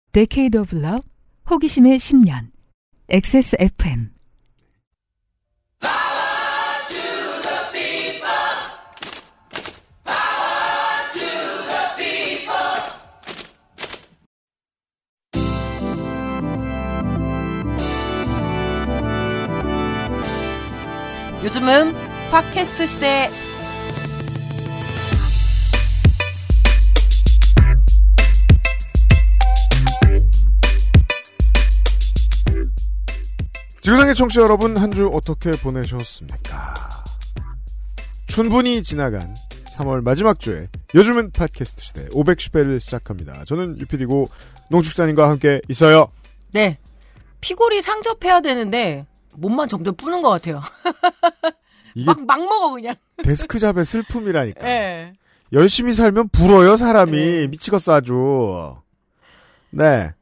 Decade of Love, 호기심의 10년, XSFM. 요즘은 팟캐스트 시대. 지구상의 청취자 여러분, 한 주 어떻게 보내셨습니까? 춘분이 지나간 3월 마지막 주에 요즘은 팟캐스트 시대 510회를 시작합니다. 저는 유PD고 농축산인과 함께 있어요. 네, 피골이 상접해야 되는데 몸만 점점 뿌는 것 같아요. 이게 막 먹어 그냥. 데스크잡의 슬픔이라니까. 네. 열심히 살면 불어요, 사람이. 네. 미치겠어 아주. 네,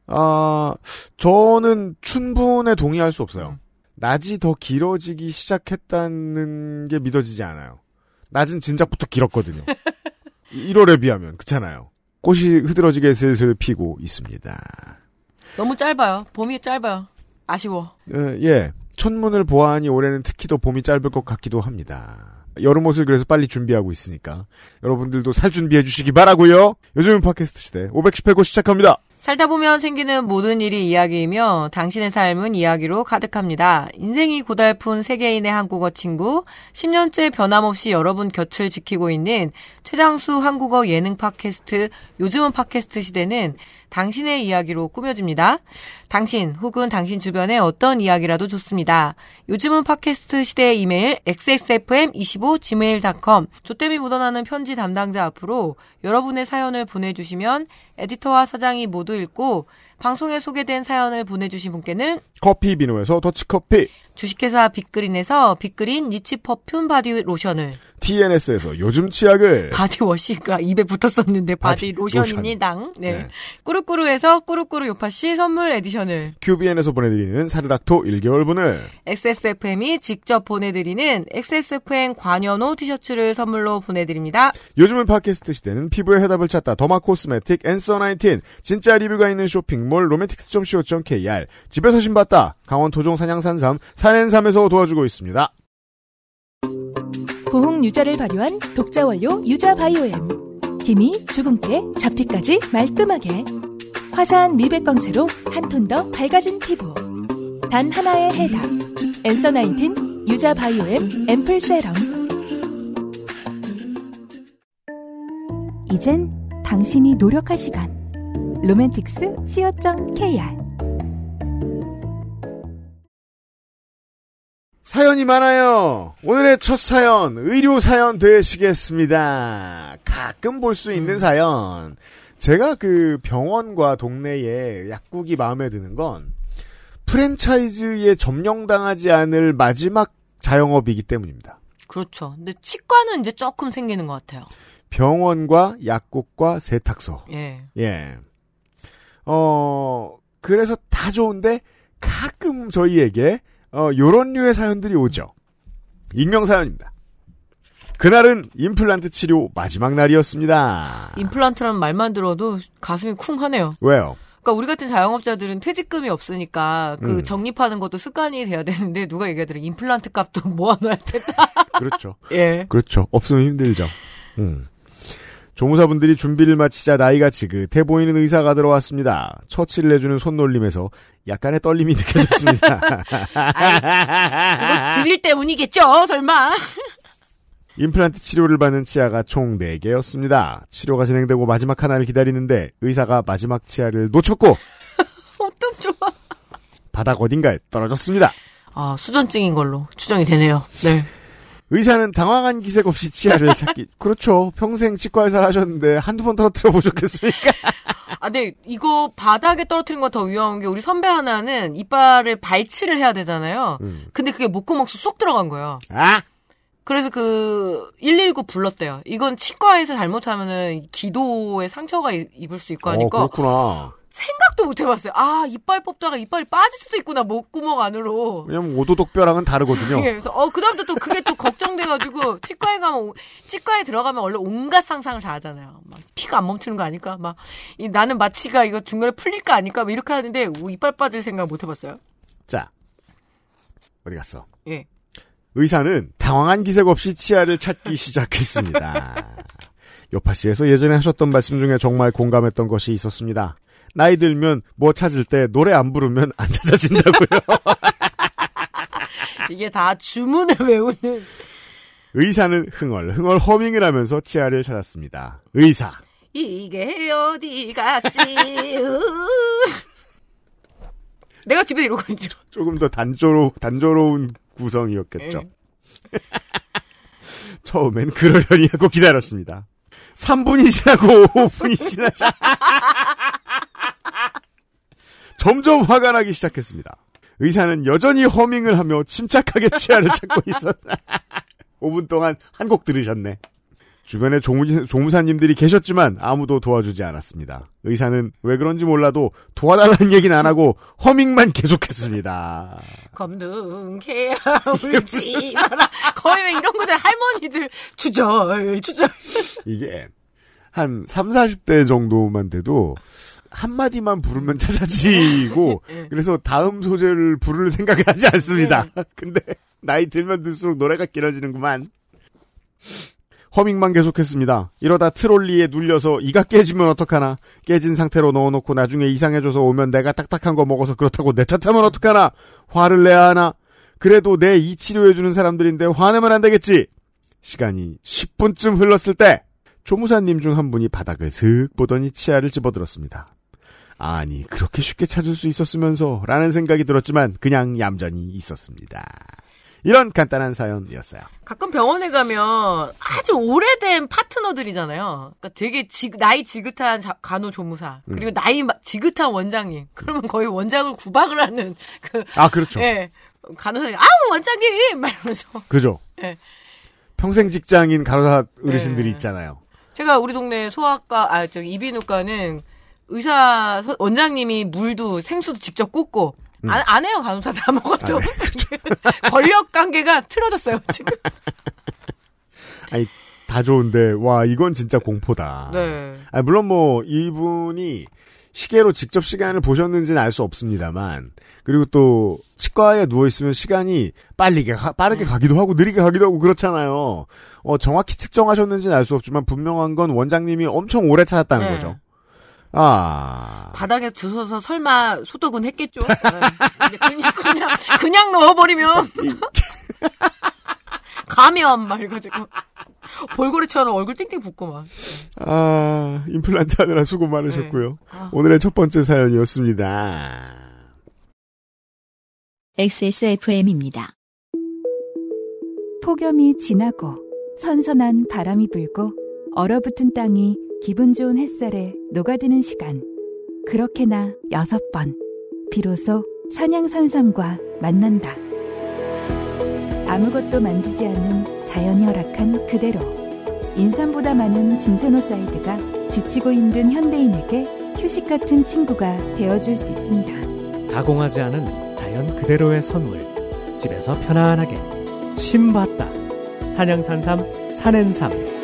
저는 춘분에 동의할 수 없어요. 낮이 더 길어지기 시작했다는 게 믿어지지 않아요. 낮은 진작부터 길었거든요. 1월에 비하면. 그렇잖아요. 꽃이 흐드러지게 슬슬 피고 있습니다. 너무 짧아요. 봄이 짧아요. 아쉬워. 예. 천문을 보아하니 올해는 특히 더 봄이 짧을 것 같기도 합니다. 여름 옷을 그래서 빨리 준비하고 있으니까 여러분들도 살 준비해 주시기 바라고요. 요즘은 팟캐스트 시대 510회고 시작합니다. 살다 보면 생기는 모든 일이 이야기이며 당신의 삶은 이야기로 가득합니다. 인생이 고달픈 세계인의 한국어 친구, 10년째 변함없이 여러분 곁을 지키고 있는 최장수 한국어 예능 팟캐스트 요즘은 팟캐스트 시대는 당신의 이야기로 꾸며집니다. 당신 혹은 당신 주변의 어떤 이야기라도 좋습니다. 요즘은 팟캐스트 시대의 이메일 xsfm25gmail.com 조땜이 묻어나는 편지 담당자 앞으로 여러분의 사연을 보내주시면 에디터와 사장이 모두 읽고 방송에 소개된 사연을 보내주신 분께는 커피 비누에서 더치커피, 주식회사 빅그린에서 빅그린 니치 퍼퓸 바디 로션을, TNS에서 요즘 치약을, 바디워시가 입에 붙었었는데 바디 로션입니다. 네. 꾸루꾸루에서 꾸루꾸루 요파씨 선물 에디션을, QBN에서 보내드리는 사르락토 1개월분을, XSFM이 직접 보내드리는 XSFM 관여노 티셔츠를 선물로 보내드립니다. 요즘은 팟캐스트 시대는 피부의 해답을 찾다 더마 코스메틱 앤서 19, 진짜 리뷰가 있는 쇼핑몰 로맨틱스.co.kr, 집에서 신봤다 강원 토종 산양산삼 산엔삼에서 도와주고 있습니다. 보홍 유자를 발효한 독자 원료 유자 바이오엠, 힘이 주근깨 잡티까지 말끔하게, 화사한 미백 광채로 한 톤 더 밝아진 피부, 단 하나의 해답 앤서 19 유자 바이오엠 앰플 세럼. 이젠 당신이 노력할 시간. 로맨틱스 co.kr. 사연이 많아요. 오늘의 첫 사연, 의료 사연 되시겠습니다. 가끔 볼 수 있는 사연. 제가 그 병원과 동네에 약국이 마음에 드는 건 프랜차이즈에 점령당하지 않을 마지막 자영업이기 때문입니다. 그렇죠. 근데 치과는 이제 조금 생기는 것 같아요. 병원과 약국과 세탁소. 예. 예. 그래서 다 좋은데 가끔 저희에게 요런 류의 사연들이 오죠. 익명 사연입니다. 그날은 임플란트 치료 마지막 날이었습니다. 임플란트라는 말만 들어도 가슴이 쿵 하네요. 왜요? 그러니까 우리 같은 자영업자들은 퇴직금이 없으니까 그 적립하는 것도 습관이 돼야 되는데 누가 얘기하더래. 임플란트 값도 모아놔야 된다. 그렇죠. 예. 그렇죠. 없으면 힘들죠. 조무사분들이 준비를 마치자 나이가 지긋해 보이는 의사가 들어왔습니다. 처치를 해주는 손놀림에서 약간의 떨림이 느껴졌습니다. 그거 들릴 때문이겠죠, 설마. 임플란트 치료를 받는 치아가 총 4개였습니다. 치료가 진행되고 마지막 하나를 기다리는데 의사가 마지막 치아를 놓쳤고 어쩜 좋아. 바닥 어딘가에 떨어졌습니다. 아, 수전증인 걸로 추정이 되네요. 네. 의사는 당황한 기색 없이 치아를 찾기. 그렇죠. 평생 치과의사를 하셨는데 한두 번 떨어뜨려 보셨겠습니까? 아, 근데 이거 바닥에 떨어뜨린 거 더 위험한 게 우리 선배 하나는 이빨을 발치를 해야 되잖아요. 근데 그게 목구멍 쏙 들어간 거예요. 아! 그래서 그 119 불렀대요. 이건 치과에서 잘못하면은 기도에 상처가 입을 수 있고 하니까. 그렇구나. 생각도 못 해봤어요. 아, 이빨 뽑다가 이빨이 빠질 수도 있구나, 목구멍 안으로. 왜냐면 오도독뼈랑은 다르거든요. 예, 그래서 그다음부터 또 그게 또 걱정돼가지고 치과에 들어가면 원래 온갖 상상을 다 하잖아요. 막 피가 안 멈추는 거 아닐까? 막 나는 마취가 이거 중간에 풀릴 거 아닐까? 막 이렇게 하는데 이빨 빠질 생각 못 해봤어요. 자, 어디 갔어? 예. 의사는 당황한 기색 없이 치아를 찾기 시작했습니다. 요파씨에서 예전에 하셨던 말씀 중에 정말 공감했던 것이 있었습니다. 나이 들면 뭐 찾을 때 노래 안 부르면 안 찾아진다고요. 이게 다 주문을 외우는. 의사는 흥얼흥얼 허밍을 하면서 치아를 찾았습니다. 의사. 이게 어디 갔지? 내가 집에 이러고 있죠. 조금 더 단조로운 구성이었겠죠. 처음엔 그러려니 하고 기다렸습니다. 3분이 지나고 5분이 지나자 점점 화가 나기 시작했습니다. 의사는 여전히 허밍을 하며 침착하게 치아를 찾고 있었다. 5분 동안 한 곡 들으셨네. 주변에 조무사님들이 계셨지만 아무도 도와주지 않았습니다. 의사는 왜 그런지 몰라도 도와달라는 얘기는 안 하고 허밍만 계속했습니다. 검둥개야 울지 마라. 거의 왜 이런 거잖아요. 할머니들 주절. 이게 한 3, 40대 정도만 돼도 한마디만 부르면 찾아지고 그래서 다음 소재를 부를 생각을 하지 않습니다. 근데 나이 들면 들수록 노래가 길어지는구만. 허밍만 계속했습니다. 이러다 트롤리에 눌려서 이가 깨지면 어떡하나. 깨진 상태로 넣어놓고 나중에 이상해져서 오면 내가 딱딱한 거 먹어서 그렇다고 내 탓하면 어떡하나. 화를 내야 하나. 그래도 내 이 치료해주는 사람들인데 화내면 안 되겠지. 시간이 10분쯤 흘렀을 때 조무사님 중 한 분이 바닥을 슥 보더니 치아를 집어들었습니다. 아니 그렇게 쉽게 찾을 수 있었으면서 라는 생각이 들었지만 그냥 얌전히 있었습니다. 이런 간단한 사연이었어요. 가끔 병원에 가면 아주 오래된 파트너들이잖아요. 그러니까 되게 나이 지긋한 간호조무사 그리고 나이 지긋한 원장님. 그러면 거의 원장을 구박을 하는 그렇죠. 예, 간호사님 아우 원장님 막 이러면서. 그죠. 예. 평생 직장인 간호사 어르신들이 있잖아요. 제가 우리 동네 소아과 이비인후과는 원장님이 물도 생수도 직접 꽂고. 안 해요, 간호사들 아무것도. 권력 관계가 틀어졌어요, 지금. 아니, 다 좋은데, 와, 이건 진짜 공포다. 네. 아니, 물론 이분이 시계로 직접 시간을 보셨는지는 알 수 없습니다만, 그리고 또, 치과에 누워있으면 시간이 빠르게 가기도 하고, 느리게 가기도 하고, 그렇잖아요. 정확히 측정하셨는지는 알 수 없지만, 분명한 건 원장님이 엄청 오래 찾았다는 거죠. 바닥에 두서서 설마 소독은 했겠죠? 그냥 넣어버리면 감염 막 이래가지고 볼고래처럼 얼굴 띵띵 붓고 막. 임플란트 하느라 수고 많으셨고요. 네. 오늘의 첫 번째 사연이었습니다. XSFM입니다. 폭염이 지나고 선선한 바람이 불고 얼어붙은 땅이 기분 좋은 햇살에 녹아드는 시간. 그렇게나 6번. 비로소 산양산삼과 만난다. 아무것도 만지지 않은 자연이 허락한 그대로. 인삼보다 많은 진세노사이드가 지치고 힘든 현대인에게 휴식 같은 친구가 되어줄 수 있습니다. 가공하지 않은 자연 그대로의 선물. 집에서 편안하게. 심봤다. 산양산삼 산엔삼.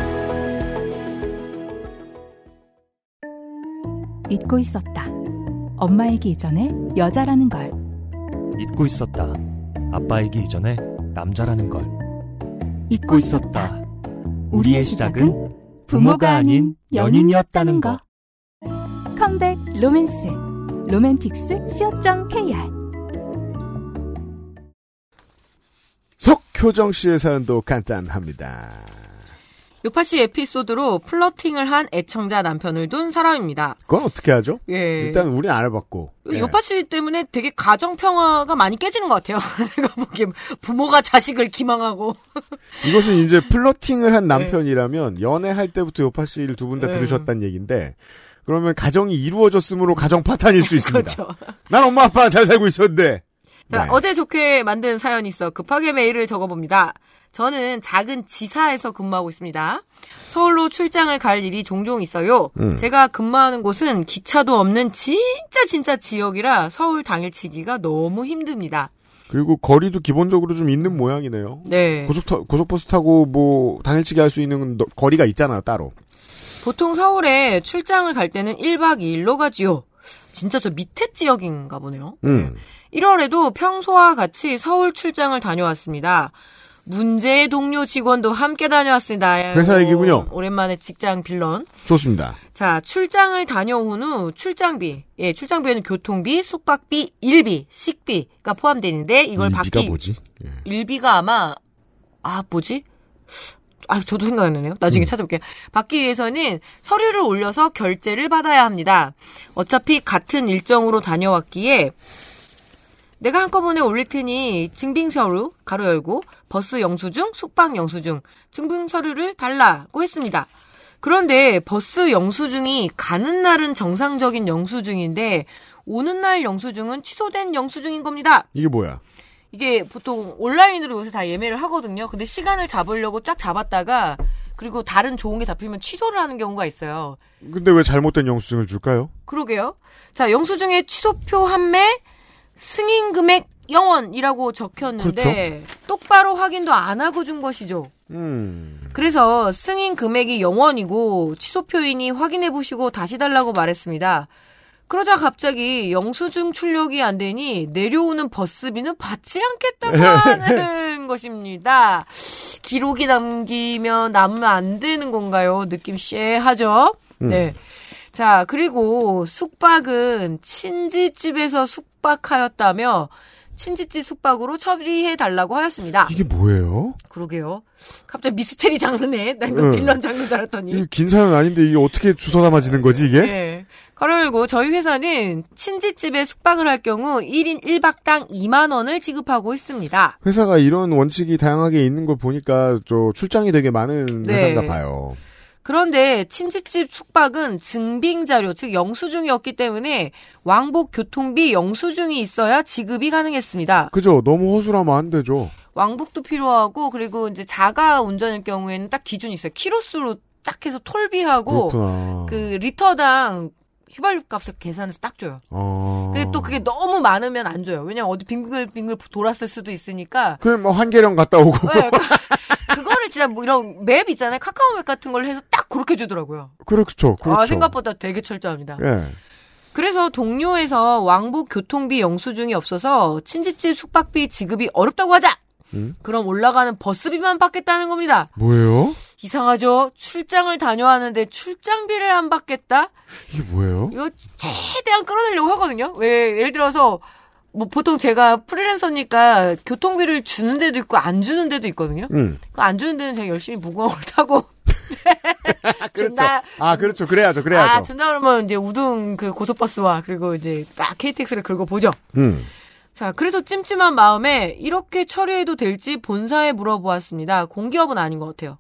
잊고 있었다. 엄마이기 이전에 여자라는 걸. 잊고 있었다. 아빠이기 이전에 남자라는 걸. 잊고 있었다. 우리의 시작은 부모가 아닌 연인이었다는 거. 컴백 로맨스. 로맨틱스 co.kr. 석효정 씨의 사연도 간단합니다. 요파씨 에피소드로 플러팅을 한 애청자 남편을 둔 사람입니다. 그건 어떻게 하죠? 예. 일단 우리 안 해봤고. 요파씨 때문에 되게 가정 평화가 많이 깨지는 것 같아요. 제가 보기엔 부모가 자식을 기망하고. 이것은 이제 플러팅을 한 남편이라면 연애할 때부터 요파씨를 두 분 다 들으셨다는 얘기인데 그러면 가정이 이루어졌으므로 가정 파탄일 수 있습니다. 그렇죠. 난 엄마 아빠랑 잘 살고 있었는데. 자, 네. 어제 좋게 만든 사연이 있어 급하게 메일을 적어봅니다. 저는 작은 지사에서 근무하고 있습니다. 서울로 출장을 갈 일이 종종 있어요. 제가 근무하는 곳은 기차도 없는 진짜 지역이라 서울 당일치기가 너무 힘듭니다. 그리고 거리도 기본적으로 좀 있는 모양이네요. 네. 고속버스 타고 뭐 당일치기 할 수 있는 거리가 있잖아요, 따로. 보통 서울에 출장을 갈 때는 1박 2일로 가지요. 진짜 저 밑에 지역인가 보네요. 1월에도 평소와 같이 서울 출장을 다녀왔습니다. 문제의 동료 직원도 함께 다녀왔습니다. 회사 얘기군요. 오랜만에 직장 빌런. 좋습니다. 자, 출장을 다녀온 후 출장비. 예, 출장비에는 교통비, 숙박비, 일비, 식비가 포함되는데 이걸 일비가 뭐지? 예. 일비가 아마 뭐지? 저도 생각 안 나네요. 나중에 찾아볼게요. 받기 위해서는 서류를 올려서 결제를 받아야 합니다. 어차피 같은 일정으로 다녀왔기에 내가 한꺼번에 올릴 테니 증빙서류 가로 열고 버스 영수증, 숙박 영수증, 증빙서류를 달라고 했습니다. 그런데 버스 영수증이 가는 날은 정상적인 영수증인데 오는 날 영수증은 취소된 영수증인 겁니다. 이게 뭐야? 이게 보통 온라인으로 요새 다 예매를 하거든요. 근데 시간을 잡으려고 쫙 잡았다가 그리고 다른 좋은 게 잡히면 취소를 하는 경우가 있어요. 근데 왜 잘못된 영수증을 줄까요? 그러게요. 자, 영수증에 취소표 한매 승인 금액 0원이라고 적혔는데 그렇죠. 똑바로 확인도 안 하고 준 것이죠. 그래서 승인 금액이 0원이고 취소표이니 확인해 보시고 다시 달라고 말했습니다. 그러자 갑자기 영수증 출력이 안 되니 내려오는 버스비는 받지 않겠다고 하는 것입니다. 기록이 남으면 안 되는 건가요? 느낌 쎄하죠? 네. 자, 그리고 숙박은 친지집에서 숙박하였다며 친지집 숙박으로 처리해달라고 하였습니다. 이게 뭐예요? 그러게요. 갑자기 미스테리 장르네. 난 이거 빌런 장르인 줄 알았더니. 이게 긴 사연 아닌데 이게 어떻게 주워 담아지는 거지 이게? 네. 가로 열고 저희 회사는 친지집에 숙박을 할 경우 1인 1박당 2만 원을 지급하고 있습니다. 회사가 이런 원칙이 다양하게 있는 걸 보니까 출장이 되게 많은 네. 회사인가 봐요. 그런데 친지집 숙박은 증빙자료, 즉 영수증이었기 때문에 왕복 교통비 영수증이 있어야 지급이 가능했습니다. 그죠? 너무 허술하면 안 되죠. 왕복도 필요하고 그리고 이제 자가 운전일 경우에는 딱 기준이 있어요. 키로수로 딱 해서 톨비하고 그렇구나. 그 리터당 휘발유 값을 계산해서 딱 줘요. 근데 또 그게 너무 많으면 안 줘요. 왜냐면 어디 빙글빙글 돌았을 수도 있으니까. 그럼 뭐 한계령 갔다 오고. 네, 그거를 진짜 뭐 이런 맵 있잖아요. 카카오맵 같은 걸 해서 딱 그렇게 주더라고요. 그렇죠. 생각보다 되게 철저합니다. 예. 그래서 동료에서 왕복 교통비 영수증이 없어서 친지집 숙박비 지급이 어렵다고 하자. 그럼 올라가는 버스비만 받겠다는 겁니다. 뭐예요? 이상하죠? 출장을 다녀왔는데 출장비를 안 받겠다? 이게 뭐예요? 이거 최대한 끌어내려고 하거든요. 왜 예를 들어서 뭐 보통 제가 프리랜서니까 교통비를 주는 데도 있고 안 주는 데도 있거든요. 안 주는 데는 제가 열심히 무궁화호를 타고 그렇죠. 그렇죠. 그래야죠. 준다 그러면 이제 우등 그 고속버스와 그리고 이제 딱 KTX를 긁어 보죠. 자, 그래서 찜찜한 마음에 이렇게 처리해도 될지 본사에 물어보았습니다. 공기업은 아닌 것 같아요.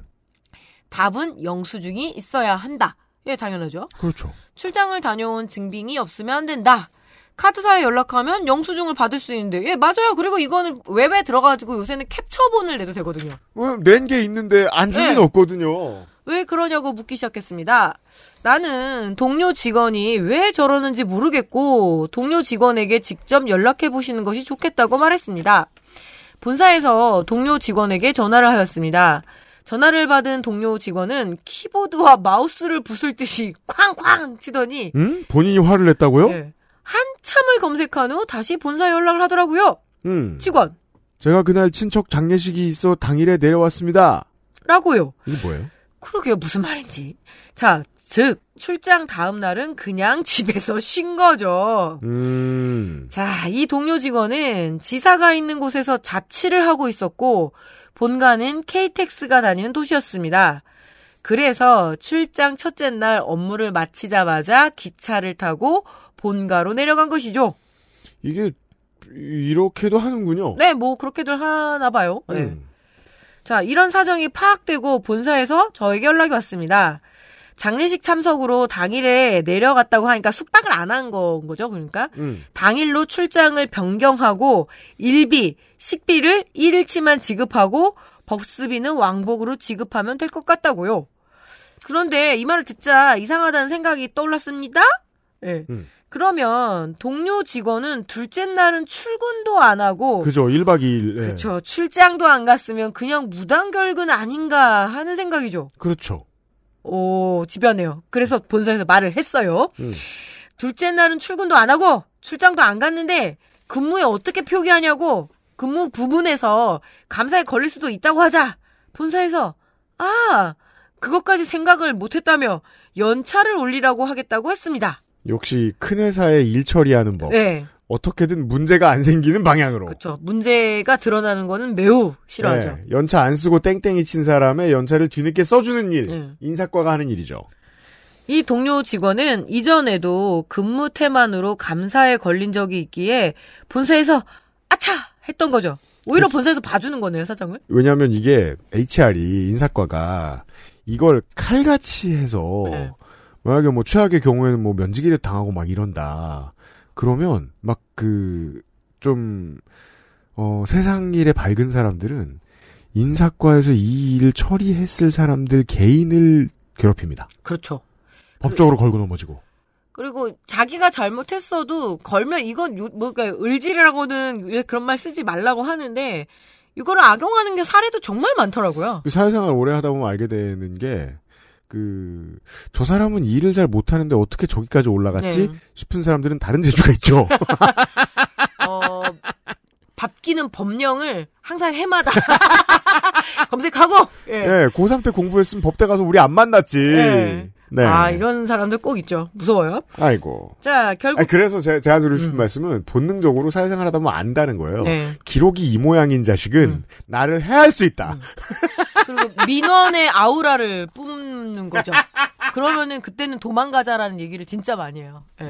답은 영수증이 있어야 한다. 예, 당연하죠. 그렇죠. 출장을 다녀온 증빙이 없으면 안 된다. 카드사에 연락하면 영수증을 받을 수 있는데, 예, 맞아요. 그리고 이거는 웹에 들어가지고 요새는 캡처본을 내도 되거든요. 낸 게 있는데 안 줄 리는 없거든요. 왜 그러냐고 묻기 시작했습니다. 나는 동료 직원이 왜 저러는지 모르겠고 동료 직원에게 직접 연락해 보시는 것이 좋겠다고 말했습니다. 본사에서 동료 직원에게 전화를 하였습니다. 전화를 받은 동료 직원은 키보드와 마우스를 부술 듯이 쾅쾅 치더니 본인이 화를 냈다고요? 네, 한참을 검색한 후 다시 본사에 연락을 하더라고요. 직원. 제가 그날 친척 장례식이 있어 당일에 내려왔습니다. 라고요. 이게 뭐예요? 그러게요. 무슨 말인지. 자, 즉 출장 다음 날은 그냥 집에서 쉰 거죠. 자, 이 동료 직원은 지사가 있는 곳에서 자취를 하고 있었고 본가는 KTX가 다니는 도시였습니다. 그래서 출장 첫째 날 업무를 마치자마자 기차를 타고 본가로 내려간 것이죠. 이게 이렇게도 하는군요. 네, 뭐 그렇게들 하나 봐요. 네. 자, 이런 사정이 파악되고 본사에서 저에게 연락이 왔습니다. 장례식 참석으로 당일에 내려갔다고 하니까 숙박을 안 한 건 거죠. 그러니까 당일로 출장을 변경하고 일비, 식비를 1일치만 지급하고 버스비는 왕복으로 지급하면 될 것 같다고요. 그런데 이 말을 듣자 이상하다는 생각이 떠올랐습니다. 네. 그러면 동료 직원은 둘째 날은 출근도 안 하고 그죠. 1박 2일. 네. 그렇죠. 출장도 안 갔으면 그냥 무단결근 아닌가 하는 생각이죠. 그렇죠. 오, 집요하네요. 그래서 본사에서 말을 했어요. 둘째 날은 출근도 안 하고 출장도 안 갔는데 근무에 어떻게 표기하냐고 근무 부분에서 감사에 걸릴 수도 있다고 하자. 본사에서 그것까지 생각을 못했다며 연차를 올리라고 하겠다고 했습니다. 역시 큰 회사의 일 처리하는 법. 네. 어떻게든 문제가 안 생기는 방향으로. 그렇죠. 문제가 드러나는 거는 매우 싫어하죠. 네. 연차 안 쓰고 땡땡이 친 사람의 연차를 뒤늦게 써주는 일. 인사과가 하는 일이죠. 이 동료 직원은 이전에도 근무 태만으로 감사에 걸린 적이 있기에 본사에서 아차! 했던 거죠. 오히려 본사에서 봐주는 거네요, 사장을. 왜냐하면 이게 HR이 인사과가 이걸 칼같이 해서 네. 만약에 뭐 최악의 경우에는 뭐 면직이를 당하고 막 이런다. 그러면 막 세상 일에 밝은 사람들은 인사과에서 이 일을 처리했을 사람들 개인을 괴롭힙니다. 그렇죠. 법적으로 걸고 넘어지고. 그리고 자기가 잘못했어도 걸면 이건 을지라고는 왜 그런 말 쓰지 말라고 하는데 이거를 악용하는 게 사례도 정말 많더라고요. 사회생활 오래 하다 보면 알게 되는 게 저 사람은 일을 잘 못하는데 어떻게 저기까지 올라갔지? 싶은 사람들은 다른 재주가 있죠. 바뀌는 법령을 항상 해마다 검색하고. 예, 고3 때 공부했으면 법대 가서 우리 안 만났지. 네. 이런 사람들 꼭 있죠. 무서워요. 아이고. 자, 결국. 그래서 제가 드리고 싶은 말씀은 본능적으로 사회생활 하다 보면 안다는 거예요. 네. 기록이 이 모양인 자식은 나를 해할 수 있다. 그리고 민원의 아우라를 뿜는 거죠. 그러면은 그때는 도망가자라는 얘기를 진짜 많이 해요. 네.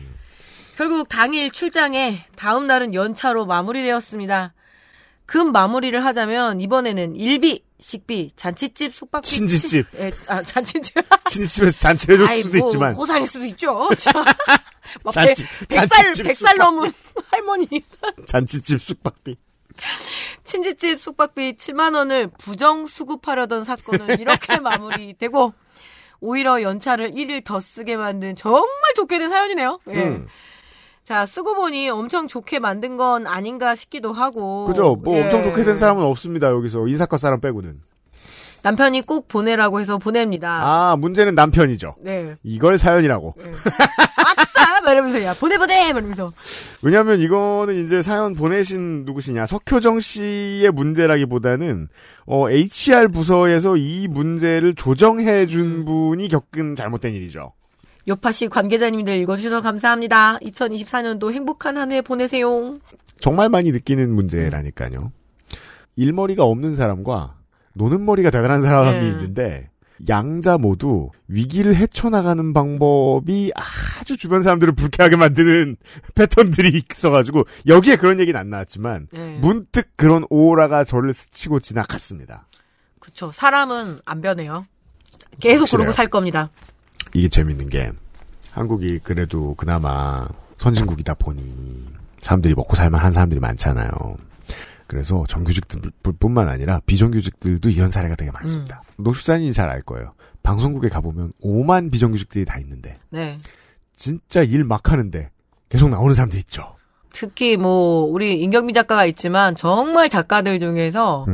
결국 당일 출장에 다음 날은 연차로 마무리되었습니다. 금 마무리를 하자면 이번에는 일비, 식비, 잔치집, 숙박비, 친지집. 잔치집. 친지집에서 잔치를 해줄 수도 있지만 호상일 수도 있죠. 막 잔치집 100살 넘은 할머니. 잔치집 숙박비. 친지집 숙박비 7만 원을 부정 수급하려던 사건은 이렇게 마무리되고 오히려 연차를 1일 더 쓰게 만든 정말 좋게 된 사연이네요. 예. 자, 쓰고 보니 엄청 좋게 만든 건 아닌가 싶기도 하고. 그죠. 엄청 좋게 된 사람은 없습니다. 여기서 인사과 사람 빼고는. 남편이 꼭 보내라고 해서 보냅니다. 문제는 남편이죠. 네. 이걸 사연이라고. 네. 아싸! 이러면서, 야, 보내! 이러면서. 왜냐면 이거는 이제 사연 보내신 누구시냐. 석효정 씨의 문제라기보다는, HR 부서에서 이 문제를 조정해준 분이 겪은 잘못된 일이죠. 요파씨 관계자님들 읽어주셔서 감사합니다. 2024년도 행복한 한 해 보내세요. 정말 많이 느끼는 문제라니까요. 일머리가 없는 사람과 노는 머리가 대단한 사람이 있는데 양자 모두 위기를 헤쳐나가는 방법이 아주 주변 사람들을 불쾌하게 만드는 패턴들이 있어가지고 여기에 그런 얘기는 안 나왔지만 문득 그런 오라가 저를 스치고 지나갔습니다. 그렇죠. 사람은 안 변해요. 계속 확실해요. 그러고 살 겁니다. 이게 재밌는 게 한국이 그래도 그나마 선진국이다 보니 사람들이 먹고 살만한 사람들이 많잖아요. 그래서 정규직들뿐만 아니라 비정규직들도 이런 사례가 되게 많습니다. 노슈산이 잘 알 거예요. 방송국에 가보면 5만 비정규직들이 다 있는데 진짜 일 막 하는데 계속 나오는 사람들 있죠. 특히 우리 임경미 작가가 있지만 정말 작가들 중에서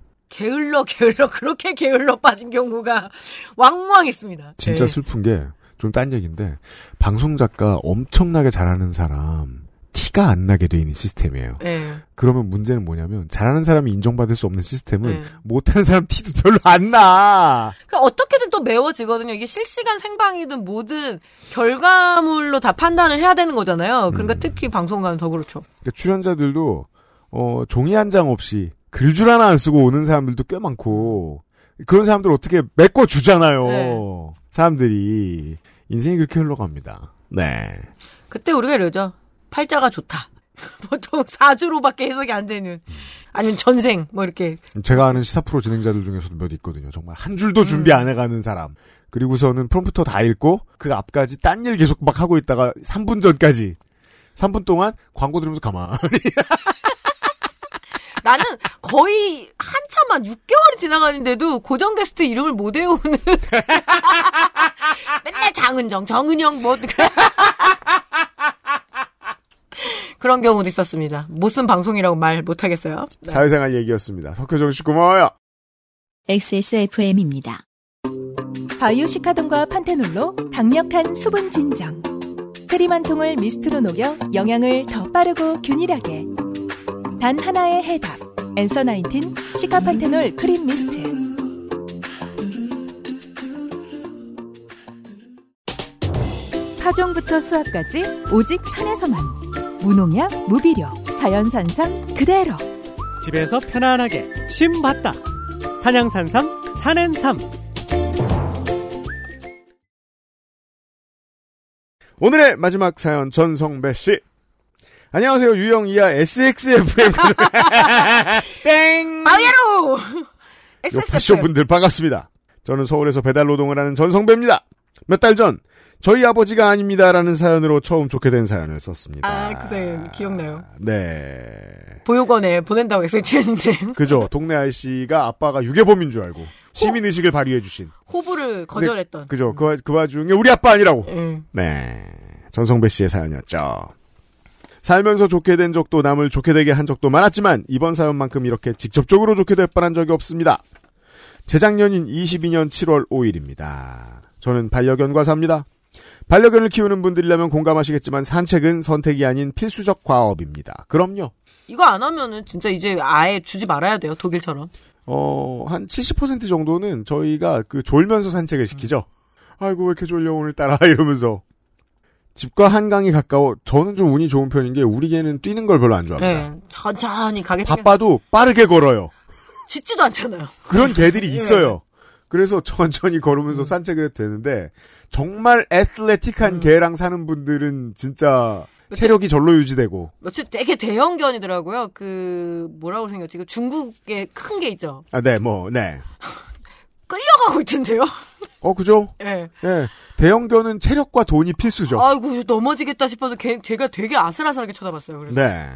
게을러 그렇게 게을러 빠진 경우가 왕왕 있습니다. 진짜 슬픈 게 좀 딴 얘기인데 방송 작가 엄청나게 잘하는 사람 티가 안 나게 돼 있는 시스템이에요. 그러면 문제는 뭐냐면 잘하는 사람이 인정받을 수 없는 시스템은 못하는 사람 티도 별로 안 나. 그러니까 어떻게든 또 메워지거든요. 이게 실시간 생방이든 뭐든 결과물로 다 판단을 해야 되는 거잖아요. 그러니까 특히 방송가는 더 그렇죠. 그러니까 출연자들도 종이 한 장 없이 글줄 하나 안 쓰고 오는 사람들도 꽤 많고 그런 사람들 어떻게 메꿔주잖아요. 사람들이 인생이 그렇게 흘러갑니다. 네. 그때 우리가 이러죠. 팔자가 좋다. 보통 4주로밖에 해석이 안 되는. 아니면 전생 이렇게. 제가 아는 시사 프로 진행자들 중에서도 몇 있거든요. 정말 한 줄도 준비 안 해가는 사람. 그리고서는 프롬프터 다 읽고 그 앞까지 딴 일 계속 막 하고 있다가 3분 전까지 3분 동안 광고 들으면서 가만히 나는 거의 한참만 6개월이 지나가는데도 고정 게스트 이름을 못 외우는 맨날 장은정, 정은영 뭐 그런 경우도 있었습니다. 못 쓴 방송이라고 말 못하겠어요. 네. 사회생활 얘기였습니다. 석효정 씨 고마워요. XSFM입니다. 바이오시카돈과 판테놀로 강력한 수분 진정. 크림 한 통을 미스트로 녹여 영양을 더 빠르고 균일하게. 단 하나의 해답. 엔서 19 시카판테놀 크림 미스트. 파종부터 수확까지 오직 산에서만. 무농약, 무비료, 자연산삼 그대로. 집에서 편안하게 심봤다. 산양산삼 산앤삼. 오늘의 마지막 사연 전성배 씨. 안녕하세요. 유영 이하 SXFM 땡. 아예로. 요파쇼 분들 반갑습니다. 저는 서울에서 배달 노동을 하는 전성배입니다. 몇 달 전 저희 아버지가 아닙니다라는 사연으로 처음 좋게 된 사연을 썼습니다. 아, 그래 기억나요. 네. 보육원에 보낸다고 했었는데. 그죠. 동네 아저씨가 아빠가 유괴범인 줄 알고 시민의식을 발휘해주신. 호부를 거절했던. 네, 그죠. 그 와중에 우리 아빠 아니라고. 네. 네. 전성배 씨의 사연이었죠. 살면서 좋게 된 적도 남을 좋게 되게 한 적도 많았지만 이번 사연만큼 이렇게 직접적으로 좋게 될 뻔한 적이 없습니다. 재작년인 22년 7월 5일입니다. 저는 반려견과 삽니다. 반려견을 키우는 분들이라면 공감하시겠지만 산책은 선택이 아닌 필수적 과업입니다. 그럼요. 이거 안 하면은 진짜 이제 아예 주지 말아야 돼요. 독일처럼. 한 70% 정도는 저희가 졸면서 산책을 시키죠. 아이고 왜 이렇게 졸려 오늘따라 이러면서. 집과 한강이 가까워. 저는 좀 운이 좋은 편인 게 우리 개는 뛰는 걸 별로 안 좋아합니다. 네, 천천히 가게 바빠도 빠르게 걸어요. 짖지도 않잖아요. 그런 개들이 있어요. 그래서 천천히 걸으면서 산책을 해도 되는데 정말 애슬레틱한 개랑 사는 분들은 진짜 체력이 절로 유지되고. 며칠 되게 대형견이더라고요. 뭐라고 생겼지? 중국의 큰 게 있죠. 아, 네, 네. 끌려가고 있던데요? 그죠? 네. 네. 대형견은 체력과 돈이 필수죠. 아이고, 넘어지겠다 싶어서 제가 되게 아슬아슬하게 쳐다봤어요. 그래서. 네.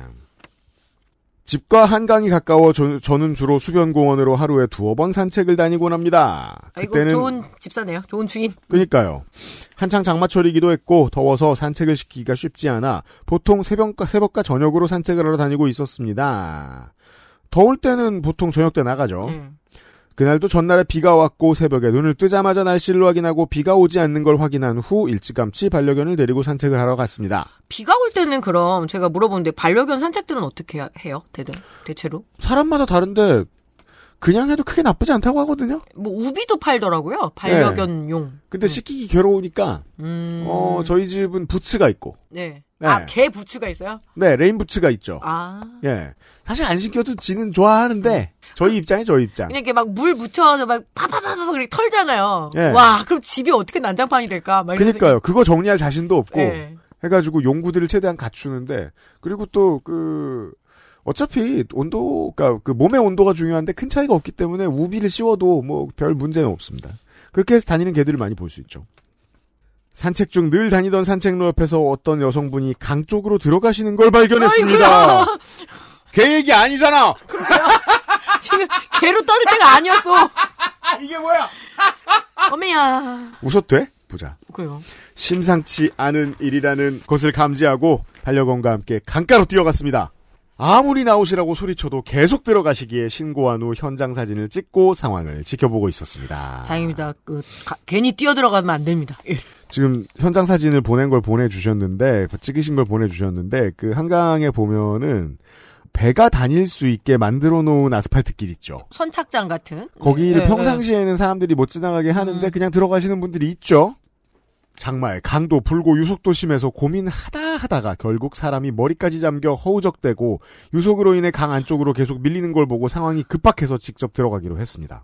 집과 한강이 가까워 저는 주로 수변공원으로 하루에 2번 산책을 다니곤 합니다. 아이고, 그때는 좋은 집사네요. 좋은 주인. 그러니까요. 한창 장마철이기도 했고 더워서 산책을 시키기가 쉽지 않아 보통 새벽과 저녁으로 산책을 하러 다니고 있었습니다. 더울 때는 보통 저녁 때 나가죠. 그날도 전날에 비가 왔고 새벽에 눈을 뜨자마자 날씨를 확인하고 비가 오지 않는 걸 확인한 후 일찌감치 반려견을 데리고 산책을 하러 갔습니다. 비가 올 때는 그럼 제가 물어보는데 반려견 산책들은 어떻게 해요? 대체로? 사람마다 다른데 그냥 해도 크게 나쁘지 않다고 하거든요. 뭐 우비도 팔더라고요. 반려견용. 네. 근데 씻기기 괴로우니까 저희 집은 부츠가 있고. 네. 네. 아, 개 부츠가 있어요? 네, 레인 부츠가 있죠. 아. 예. 사실 안 신겨도 지는 좋아하는데 저희 입장이 저희 입장. 그냥 이렇게 막 물 묻혀서 막 파파파파 이렇게 털잖아요. 예. 와, 그럼 집이 어떻게 난장판이 될까? 막 그러니까요. 그거 정리할 자신도 없고 네. 해가지고 용구들을 최대한 갖추는데 그리고 또 어차피 온도가 몸의 온도가 중요한데 큰 차이가 없기 때문에 우비를 씌워도 뭐 별 문제는 없습니다. 그렇게 해서 다니는 개들을 많이 볼 수 있죠. 산책 중 늘 다니던 산책로 옆에서 어떤 여성분이 강 쪽으로 들어가시는 걸 발견했습니다. 개 얘기 아니잖아. 지금 개로 떠들 때가 아니었어. 이게 뭐야? 어메야. 웃어도 돼? 보자. 그래요. 심상치 않은 일이라는 것을 감지하고 반려견과 함께 강가로 뛰어갔습니다. 아무리 나오시라고 소리쳐도 계속 들어가시기에 신고한 후 현장 사진을 찍고 상황을 지켜보고 있었습니다. 다행입니다. 괜히 뛰어들어가면 안 됩니다. 지금 현장 사진을 보낸 걸 보내주셨는데, 찍으신 걸 보내주셨는데, 한강에 보면은 배가 다닐 수 있게 만들어 놓은 아스팔트 길 있죠. 선착장 같은. 거기를 평상시에는 사람들이 못 지나가게 하는데 그냥 들어가시는 분들이 있죠. 장마에 강도 불고 유속도 심해서 고민하다가 결국 사람이 머리까지 잠겨 허우적대고 유속으로 인해 강 안쪽으로 계속 밀리는 걸 보고 상황이 급박해서 직접 들어가기로 했습니다.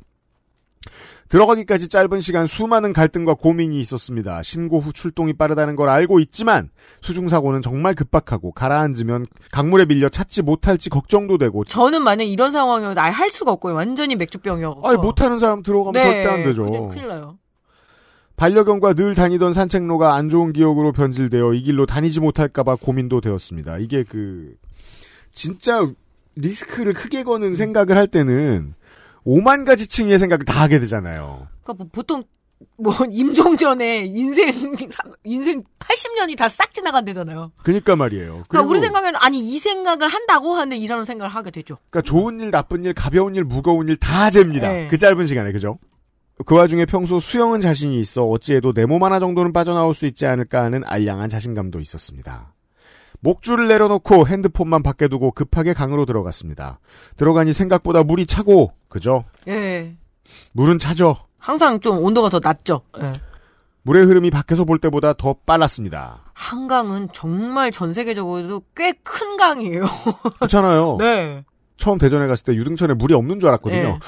들어가기까지 짧은 시간 수많은 갈등과 고민이 있었습니다. 신고 후 출동이 빠르다는 걸 알고 있지만 수중사고는 정말 급박하고 가라앉으면 강물에 밀려 찾지 못할지 걱정도 되고. 저는 만약 이런 상황이면 아예 할 수가 없고요. 완전히 맥주병이어서. 아니 못하는 사람 들어가면 절대 안 되죠. 큰일 나요. 반려견과 늘 다니던 산책로가 안 좋은 기억으로 변질되어 이 길로 다니지 못할까봐 고민도 되었습니다. 이게 진짜 리스크를 크게 거는 생각을 할 때는 5만 가지 층의 생각을 다 하게 되잖아요. 그러니까 보통 임종전에 인생 80년이 다 싹 지나간대잖아요. 그러니까 말이에요. 그러니까 우리 생각에는 아니 이 생각을 한다고 하는데 이런 생각을 하게 되죠. 그러니까 좋은 일, 나쁜 일, 가벼운 일, 무거운 일 다 잽니다. 네. 그 짧은 시간에 그죠? 그 와중에 평소 수영은 자신이 있어 어찌해도 내 몸 하나 정도는 빠져나올 수 있지 않을까 하는 알량한 자신감도 있었습니다. 목줄을 내려놓고 핸드폰만 밖에 두고 급하게 강으로 들어갔습니다. 들어가니 생각보다 물이 차고 그죠? 예. 물은 차죠. 항상 좀 온도가 더 낮죠. 예. 물의 흐름이 밖에서 볼 때보다 더 빨랐습니다. 한강은 정말 전 세계적으로도 꽤 큰 강이에요. 그렇잖아요. 네. 처음 대전에 갔을 때 유등천에 물이 없는 줄 알았거든요. 네.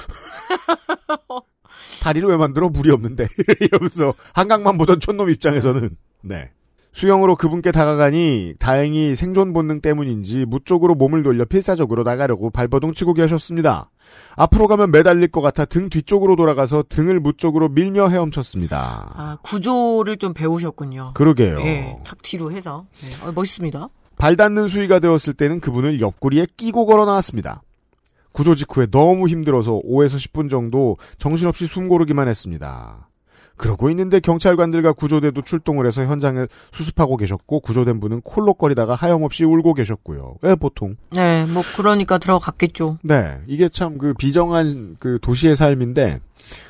다리를 왜 만들어? 물이 없는데. 이러면서 한강만 보던 촌놈 입장에서는. 네. 수영으로 그분께 다가가니 다행히 생존 본능 때문인지 무 쪽으로 몸을 돌려 필사적으로 나가려고 발버둥 치고 계셨습니다. 앞으로 가면 매달릴 것 같아 등 뒤쪽으로 돌아가서 등을 무 쪽으로 밀며 헤엄쳤습니다. 아, 구조를 좀 배우셨군요. 그러게요. 네, 탁 뒤로 해서. 네. 멋있습니다. 발 닿는 수위가 되었을 때는 그분을 옆구리에 끼고 걸어 나왔습니다. 구조 직후에 너무 힘들어서 5에서 10분 정도 정신없이 숨 고르기만 했습니다. 그러고 있는데 경찰관들과 구조대도 출동을 해서 현장을 수습하고 계셨고 구조된 분은 콜록거리다가 하염없이 울고 계셨고요. 왜 보통? 네, 그러니까 들어갔겠죠. 네, 이게 참 비정한 도시의 삶인데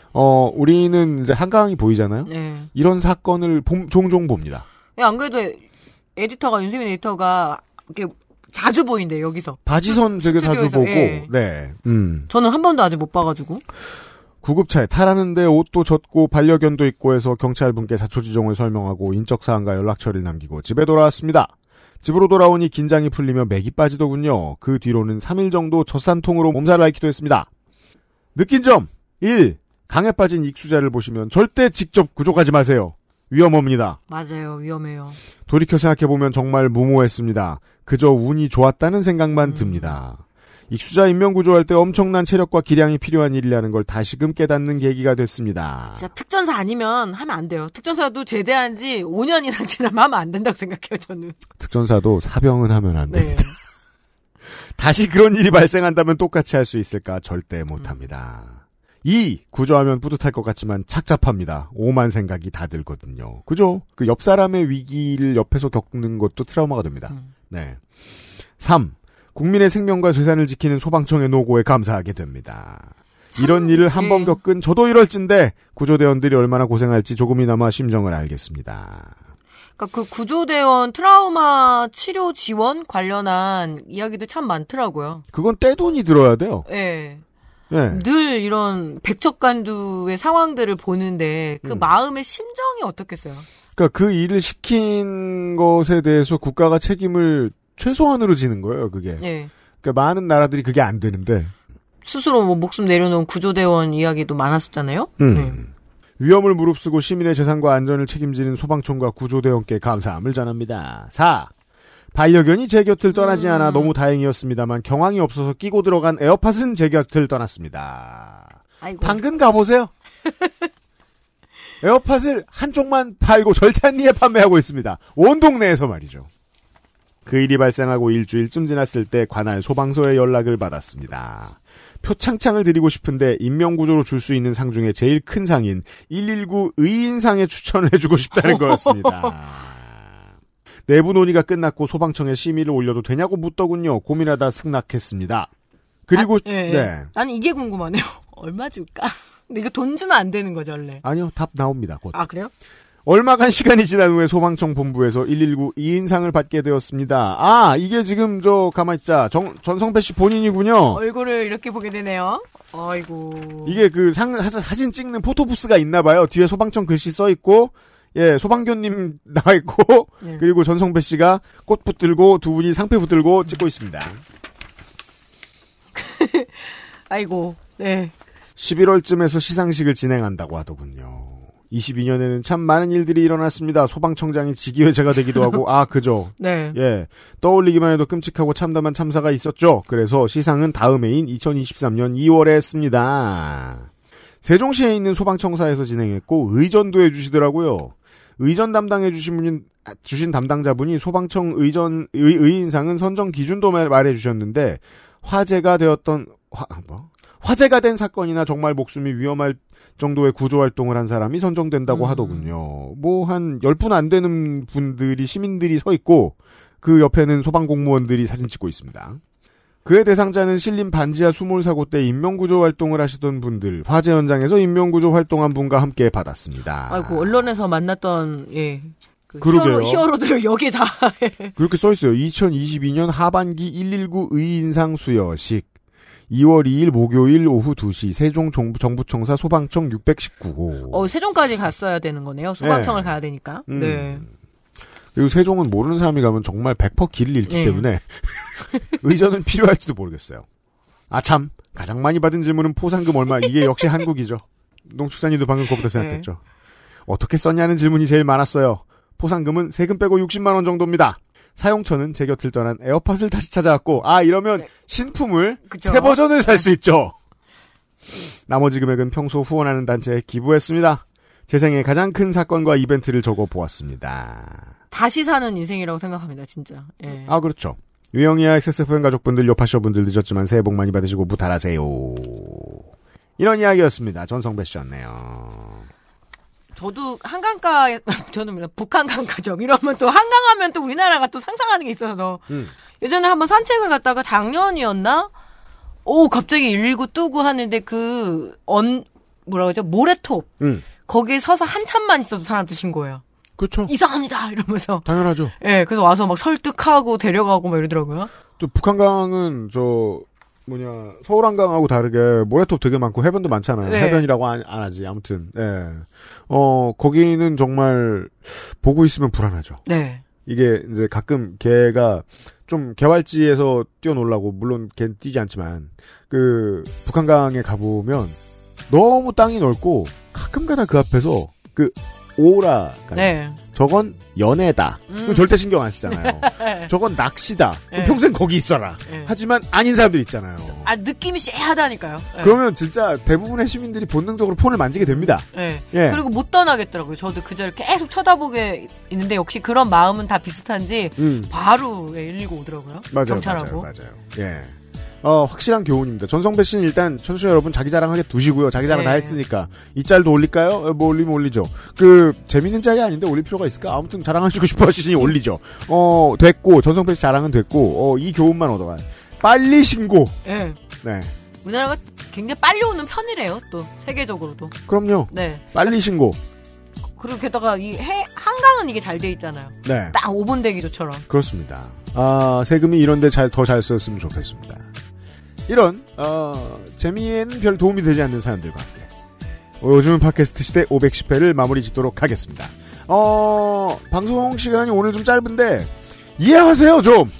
우리는 이제 한강이 보이잖아요. 네. 이런 사건을 종종 봅니다. 안 그래도 윤세민 에디터가 이렇게 자주 보인대 여기서. 바지선 되게 자주 보고. 예. 네. 저는 한 번도 아직 못 봐가지고. 구급차에 타라는데 옷도 젖고 반려견도 있고 해서 경찰분께 자초지종을 설명하고 인적사항과 연락처를 남기고 집에 돌아왔습니다. 집으로 돌아오니 긴장이 풀리며 맥이 빠지더군요. 그 뒤로는 3일 정도 젖산통으로 몸살을 앓기도 했습니다. 느낀 점 1. 강에 빠진 익수자를 보시면 절대 직접 구조하지 마세요. 위험합니다. 맞아요. 위험해요. 돌이켜 생각해보면 정말 무모했습니다. 그저 운이 좋았다는 생각만 듭니다. 익수자 인명구조할 때 엄청난 체력과 기량이 필요한 일이라는 걸 다시금 깨닫는 계기가 됐습니다. 진짜 특전사 아니면 하면 안 돼요. 특전사도 제대한 지 5년 이상 지나면 하면 안 된다고 생각해요, 저는. 특전사도 사병은 하면 안 됩니다. 네. 다시 그런 일이 발생한다면 똑같이 할 수 있을까? 절대 못합니다. 2. 구조하면 뿌듯할 것 같지만 착잡합니다. 오만 생각이 다 들거든요. 그죠? 그 옆 사람의 위기를 옆에서 겪는 것도 트라우마가 됩니다. 네. 3. 국민의 생명과 재산을 지키는 소방청의 노고에 감사하게 됩니다. 이런 일을 한 번 겪은 저도 이럴진데 구조대원들이 얼마나 고생할지 조금이나마 심정을 알겠습니다. 그러니까 그 구조대원 트라우마 치료 지원 관련한 이야기도 참 많더라고요. 그건 떼돈이 들어야 돼요. 네. 네. 늘 이런 백척간두의 상황들을 보는데 그 마음의 심정이 어떻겠어요? 그러니까 그 일을 시킨 것에 대해서 국가가 책임을 최소한으로 지는 거예요, 그게. 네. 그러니까 많은 나라들이 그게 안 되는데. 스스로 목숨 내려놓은 구조대원 이야기도 많았었잖아요. 네. 위험을 무릅쓰고 시민의 재산과 안전을 책임지는 소방청과 구조대원께 감사함을 전합니다. 4. 반려견이 제 곁을 떠나지 않아 너무 다행이었습니다만 경황이 없어서 끼고 들어간 에어팟은 제 곁을 떠났습니다. 아이고. 당근 가보세요. 에어팟을 한쪽만 팔고 절찬리에 판매하고 있습니다. 온 동네에서 말이죠. 그 일이 발생하고 일주일쯤 지났을 때 관할 소방서에 연락을 받았습니다. 표창장을 드리고 싶은데 인명구조로 줄 수 있는 상 중에 제일 큰 상인 119 의인상에 추천을 해주고 싶다는 거였습니다. 내부 논의가 끝났고 소방청에 심의를 올려도 되냐고 묻더군요. 고민하다 승낙했습니다. 그리고 네. 나는 이게 궁금하네요. 얼마 줄까? 근데 이거 돈 주면 안 되는 거죠, 원래? 아니요. 답 나옵니다. 곧. 아, 그래요? 얼마간 시간이 지난 후에 소방청 본부에서 119 2인상을 받게 되었습니다. 아, 이게 지금 가만히 있자. 전성배 씨 본인이군요. 얼굴을 이렇게 보게 되네요. 아이고. 이게 사진 찍는 포토부스가 있나 봐요. 뒤에 소방청 글씨 써 있고, 예, 소방교님 나와 있고, 예. 그리고 전성배 씨가 꽃 붙들고 두 분이 상패 붙들고 찍고 있습니다. 아이고, 네. 11월쯤에서 시상식을 진행한다고 하더군요. 22년에는 참 많은 일들이 일어났습니다. 소방청장이 직위회자가 되기도 하고, 그죠. 네. 예. 떠올리기만 해도 끔찍하고 참담한 참사가 있었죠. 그래서 시상은 다음 해인 2023년 2월에 했습니다. 세종시에 있는 소방청사에서 진행했고 의전도 해주시더라고요. 의전 담당해 주신 담당자분이 소방청 의인상은 선정 기준도 말해주셨는데 화제가 된 사건이나 정말 목숨이 위험할 정도의 구조활동을 한 사람이 선정된다고 하더군요. 뭐 한 10분 안 되는 분들이 시민들이 서 있고 그 옆에는 소방공무원들이 사진 찍고 있습니다. 그의 대상자는 신림 반지하 수몰사고 때 인명구조 활동을 하시던 분들, 화재 현장에서 인명구조 활동한 분과 함께 받았습니다. 아이고, 언론에서 만났던, 예. 히어로들을 여기에 다. 그렇게 써있어요. 2022년 하반기 119 의인상 수여식. 2월 2일 목요일 오후 2시 세종 정부청사 소방청 619호. 세종까지 갔어야 되는 거네요. 소방청을 가야 되니까. 네. 그리고 세종은 모르는 사람이 가면 정말 100% 길을 잃기 때문에 의전은 필요할지도 모르겠어요. 참 가장 많이 받은 질문은 포상금 얼마. 이게 역시 한국이죠. 농축산인도 방금 그거부터 생각했죠. 어떻게 썼냐는 질문이 제일 많았어요. 포상금은 세금 빼고 60만 원 정도입니다. 사용처는 제 곁을 떠난 에어팟을 다시 찾아왔고 이러면 신품을 그쵸? 새 버전을 살 수 있죠. 나머지 금액은 평소 후원하는 단체에 기부했습니다. 제 생애 가장 큰 사건과 이벤트를 적어보았습니다. 다시 사는 인생이라고 생각합니다, 진짜. 예. 그렇죠. 유영이와 XSFM 가족분들, 요파쇼분들 늦었지만 새해 복 많이 받으시고 무탈하세요. 이런 이야기였습니다. 전성배 씨였네요. 저도 저는 북한강 가족 이러면 또 한강하면 또 우리나라가 또 상상하는 게 있어서 예전에 한번 산책을 갔다가 작년이었나? 갑자기 119 뜨고 하는데 모래톱. 거기에 서서 한참만 있어도 사람들 신고해요. 그렇죠. 이상합니다 이러면서. 당연하죠. 예, 그래서 와서 막 설득하고 데려가고 막 이러더라고요. 또 북한강은 서울 한강하고 다르게 모래톱 되게 많고 해변도 많잖아요. 네. 해변이라고 안 하지. 아무튼. 예. 거기는 정말 보고 있으면 불안하죠. 네. 이게 이제 가끔 개가 좀 개활지에서 뛰어놀라고 물론 걔는 뛰지 않지만 북한강에 가보면 너무 땅이 넓고 가끔가다 그 앞에서 오라가 네. 저건 연애다. 그럼 절대 신경 안 쓰잖아요. 저건 낚시다. 그럼 평생 거기 있어라. 하지만 아닌 사람들 있잖아요. 느낌이 쎄하다니까요. 그러면 진짜 대부분의 시민들이 본능적으로 폰을 만지게 됩니다. 예. 그리고 못 떠나겠더라고요. 저도 그 자리를 계속 쳐다보게 있는데 역시 그런 마음은 다 비슷한지 바로 119 오더라고요. 맞아요. 경찰하고. 맞아요. 예. 확실한 교훈입니다. 전성배 씨는 일단 청취자 여러분 자기 자랑하게 두시고요. 자기 자랑 다 했으니까 이 짤도 올릴까요? 뭐 올리면 올리죠. 재밌는 짤이 아닌데 올릴 필요가 있을까? 아무튼 자랑하시고 싶어 하시니 올리죠. 됐고 전성배 씨 자랑은 됐고 이 교훈만 얻어가요. 빨리 신고. 네. 네. 우리나라가 굉장히 빨리 오는 편이래요. 또 세계적으로도. 그럼요. 네. 빨리 신고. 그리고 게다가 한강은 이게 잘 돼 있잖아요. 네. 딱 5분 대기조처럼. 그렇습니다. 세금이 이런데 더 잘 썼으면 좋겠습니다. 이런 재미에는 별 도움이 되지 않는 사연들과 함께 요즘은 팟캐스트 시대 510회를 마무리 짓도록 하겠습니다. 방송 시간이 오늘 좀 짧은데 이해하세요 좀.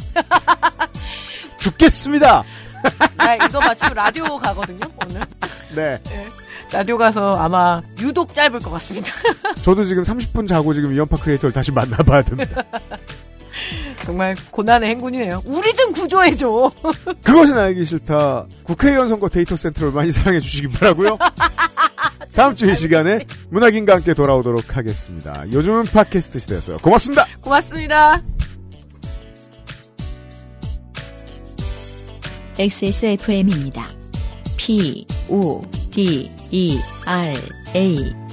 죽겠습니다. 이거 마치고 라디오 가거든요 오늘. 네. 라디오 가서 아마 유독 짧을 것 같습니다. 저도 지금 30분 자고 지금 이연파 크리에이터를 다시 만나봐야 됩니다. 정말 고난의 행군이네요. 우리 좀 구조해줘. 그것은 알기 싫다. 국회의원 선거 데이터 센터를 많이 사랑해 주시기 바라고요. 다음 주 이 시간에 문학인과 함께 돌아오도록 하겠습니다. 요즘은 팟캐스트 시대였어요. 고맙습니다. 고맙습니다. XSFM입니다. PODERA